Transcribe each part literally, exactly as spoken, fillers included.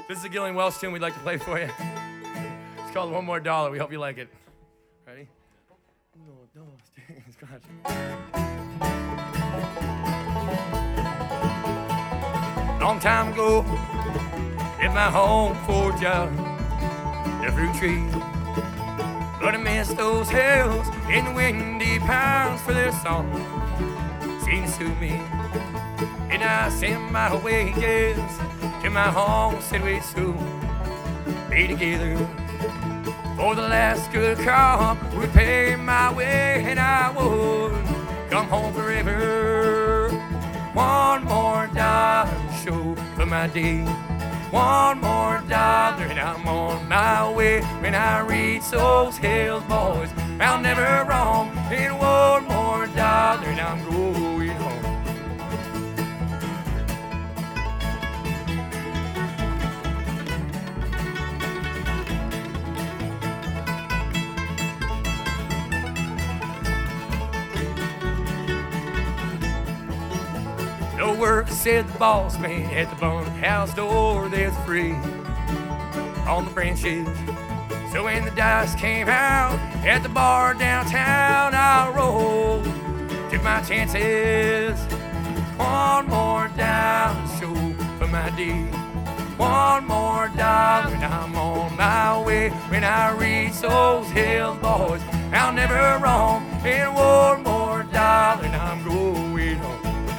This is a Gillian Welch tune we'd like to play for you. It's called One More Dollar. We hope you like it. Ready? Long time ago, at my home forge out the fruit tree, but I miss those hills in the windy pines for their song. Seemed to suit me, and I sent my wages to my home, said we'd soon be together. For the last good crop would pay my way, and I would come home forever. One more dollar show for my day. One more dollar and I'm on my way. When I reach those hills, boys, I'll never roam. And one more dollar and I'm going home. No work, said the boss man at the bunkhouse door. There's free on the branches. So when the dice came out at the bar downtown, I rolled, took my chances. One more dollar show for my day. One more dollar and I'm on my way. When I reach those hills, boys, I'll never roam. And one more dollar and I'm going home.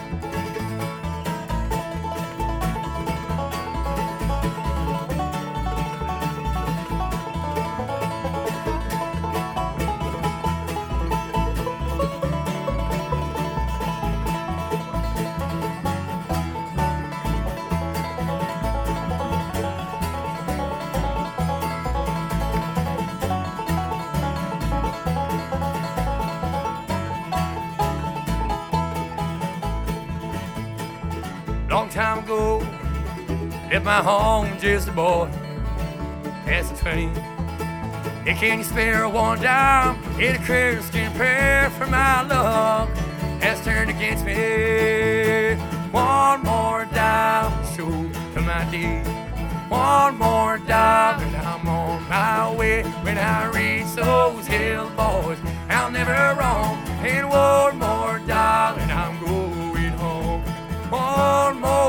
Long time ago, left my home just a boy, past the twenty. And can you spare one dime in a Christian prayer for my love has turned against me? One more dollar show for my day. One more dollar and I'm on my way. When I reach those hills, boys, I'll never roam. And one more dollar and I'm going home. One more